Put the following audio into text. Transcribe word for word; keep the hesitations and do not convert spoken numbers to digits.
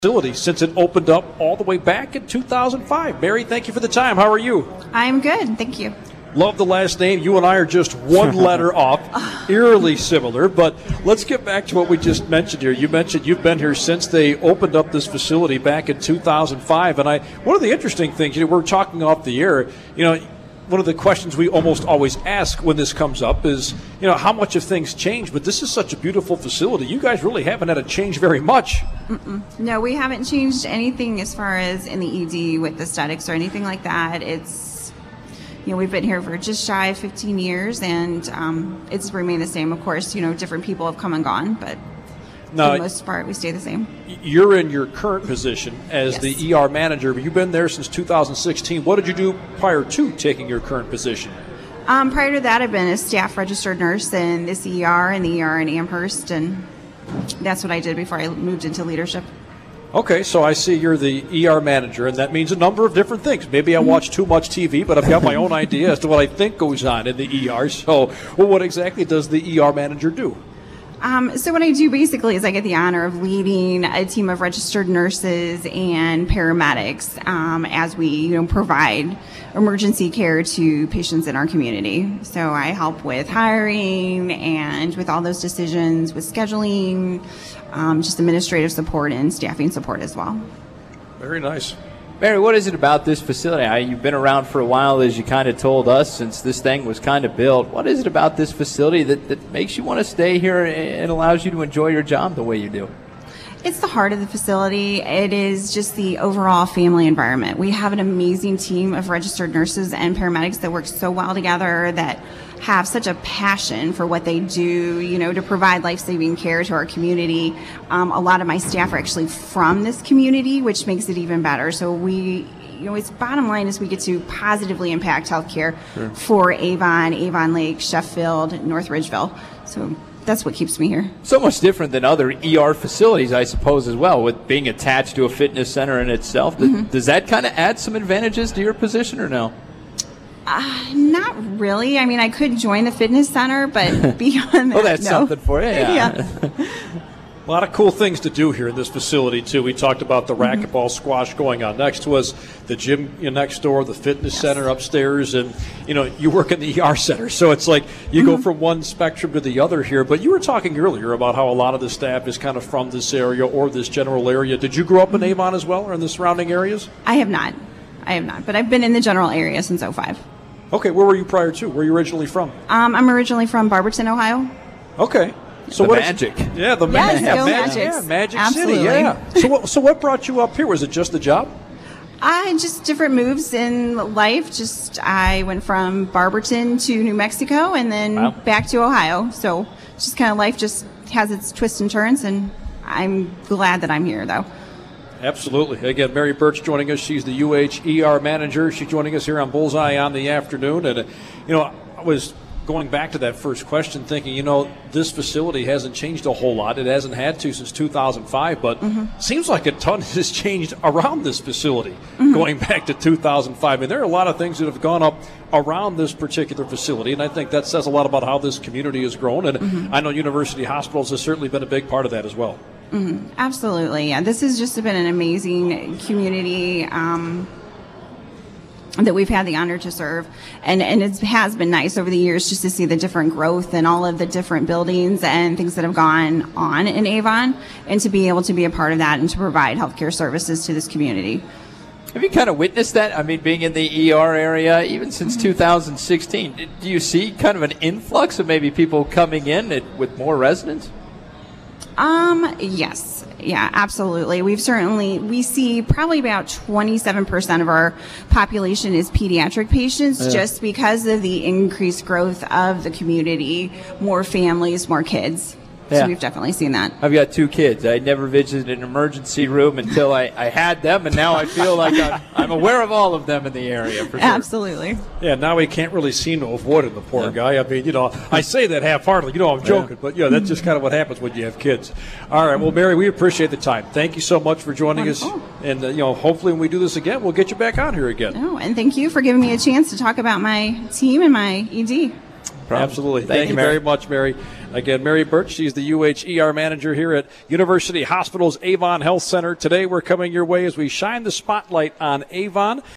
facility since it opened up all the way back in two thousand five. Mary, thank you for the time. How are you? I'm good. Thank you. Love the last name. You and I are just one letter off, eerily similar. But let's get back to what we just mentioned here. You mentioned you've been here since they opened up this facility back in two thousand five. And I, one of the interesting things, you know, we're talking off the air, you know, one of the questions we almost always ask when this comes up is, you know, how much have things changed? But this is such a beautiful facility. You guys really haven't had to change very much. Mm-mm. No, we haven't changed anything as far as in the E D with aesthetics or anything like that. It's, you know, we've been here for just shy of fifteen years, and um, it's remained the same. Of course, you know, different people have come and gone, but now, for the most part, we stay the same. You're in your current position as Yes. the E R manager, but you've been there since two thousand sixteen. What did you do prior to taking your current position? Um, prior to that, I've been a staff registered nurse in this E R and the E R in Amherst, and that's what I did before I moved into leadership. Okay, so I see you're the E R manager, and that means a number of different things. Maybe I watch too much T V, but I've got my own idea as to what I think goes on in the E R. So, well, what exactly does the E R manager do? Um, so what I do basically is I get the honor of leading a team of registered nurses and paramedics um, as we, you know, provide emergency care to patients in our community. So I help with hiring and with all those decisions, with scheduling, um, just administrative support and staffing support as well. Very nice. Mary, what is it about this facility? I, you've been around for a while, as you kind of told us, since this thing was kind of built. What is it about this facility that, that makes you want to stay here and allows you to enjoy your job the way you do? It's the heart of the facility. It is just the overall family environment. We have an amazing team of registered nurses and paramedics that work so well together, that have such a passion for what they do, you know, to provide life-saving care to our community. Um, a lot of my staff are actually from this community, which makes it even better. So we, you know, its bottom line is we get to positively impact healthcare sure. for Avon, Avon Lake, Sheffield, North Ridgeville. So that's what keeps me here. So much different than other E R facilities, I suppose, as well, with being attached to a fitness center in itself. Mm-hmm. Does that kind of add some advantages to your position or no? Uh, not really. I mean, I could join the fitness center, but beyond that, well, that's no. something for you. Yeah. yeah. A lot of cool things to do here in this facility, too. We talked about the racquetball mm-hmm. squash going on. Next was the gym you know, next door, the fitness yes. center upstairs, and, you know, you work in the E R center. So it's like you mm-hmm. go from one spectrum to the other here. But you were talking earlier about how a lot of the staff is kind of from this area or this general area. Did you grow up in Avon as well or in the surrounding areas? I have not. I have not. But I've been in the general area since oh five. Okay. Where were you prior to? Where were you originally from? Um, I'm originally from Barberton, Ohio. Okay. So the what magic. Is, yeah, the yes, ma- go magic. Magics. Yeah, Magic Absolutely. City. Yeah. So what, so what brought you up here? Was it just the job? I just different moves in life. Just I went from Barberton to New Mexico and then wow. back to Ohio. So just kind of life just has its twists and turns, and I'm glad that I'm here, though. Absolutely. Again, Mary Birch joining us. She's the U H E R manager. She's joining us here on Bullseye on the afternoon. And, uh, you know, I was going back to that first question thinking, you know, this facility hasn't changed a whole lot. It hasn't had to since two thousand five, but mm-hmm. seems like a ton has changed around this facility mm-hmm. going back to two thousand five. I mean, there are a lot of things that have gone up around this particular facility, and I think that says a lot about how this community has grown. And mm-hmm. I know University Hospitals has certainly been a big part of that as well. Mm-hmm. Absolutely. Yeah, this has just been an amazing community um, that we've had the honor to serve. And, and it has been nice over the years just to see the different growth and all of the different buildings and things that have gone on in Avon, and to be able to be a part of that and to provide healthcare services to this community. Have you kind of witnessed that? I mean, being in the E R area, even since two thousand sixteen, do you see kind of an influx of maybe people coming in at, with more residents? Um, yes. Yeah, absolutely. We've certainly, we see probably about twenty-seven percent of our population is pediatric patients yeah. just because of the increased growth of the community, more families, more kids. Yeah. So we've definitely seen that. I've got two kids. I never visited an emergency room until I, I had them, and now I feel like I'm, I'm aware of all of them in the area. For sure. Absolutely. Yeah, now we can't really seem to avoid him, the poor yeah. guy. I mean, you know, I say that half-heartedly. You know, I'm joking, yeah. but, yeah, that's just kind of what happens when you have kids. All right, well, Mary, we appreciate the time. Thank you so much for joining Wonderful. us. And, uh, you know, hopefully when we do this again, we'll get you back on here again. Oh, and thank you for giving me a chance to talk about my team and my E D. problem. Absolutely. Thank, Thank you Mary. very much, Mary. Again, Mary Birch, she's the U H E R manager here at University Hospital's Avon Health Center. Today we're coming your way as we shine the spotlight on Avon.